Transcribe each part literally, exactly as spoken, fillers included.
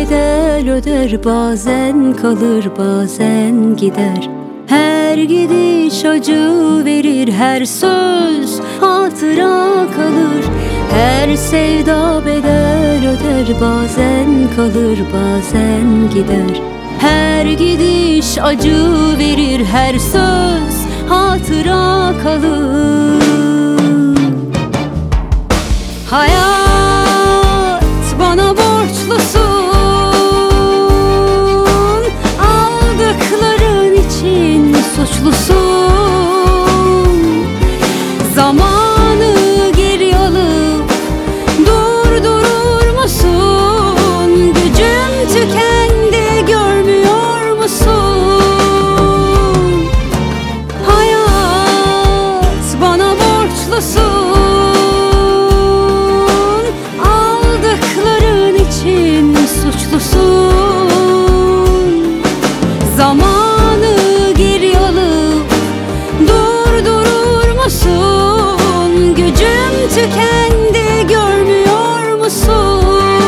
bedel öder, bazen kalır bazen gider. Her gidiş acı verir, her söz hatıra kalır. Her sevda bedel öder, bazen kalır bazen gider. Her gidiş acı verir, her söz hatıra kalır. Hayat bana borçlusun, aldıkların için suçlusun. Zamanı geri alıp durdurur musun? Gücüm tükendi, görmüyor musun? Hayat bana borçlusun, aldıkların için suçlusun. Zamanı geri alıp durdurur musun? Gücüm tükendi, görmüyor musun?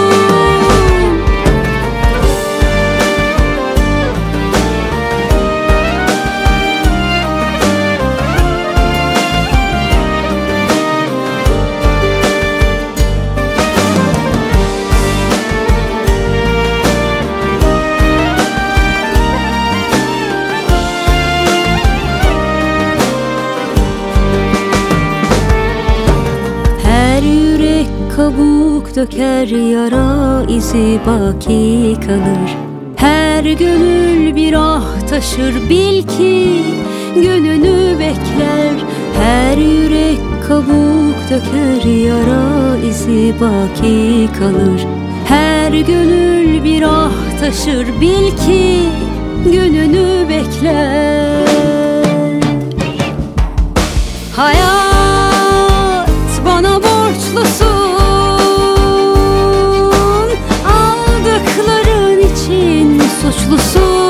Kabuk döker, yara izi baki kalır. Her gönül bir ah taşır, bil ki gününü bekler. Her yürek kabuk döker, yara izi baki kalır. Her gönül bir ah taşır, bil ki gününü bekler. Hayat bana borçlusun, suçlusun.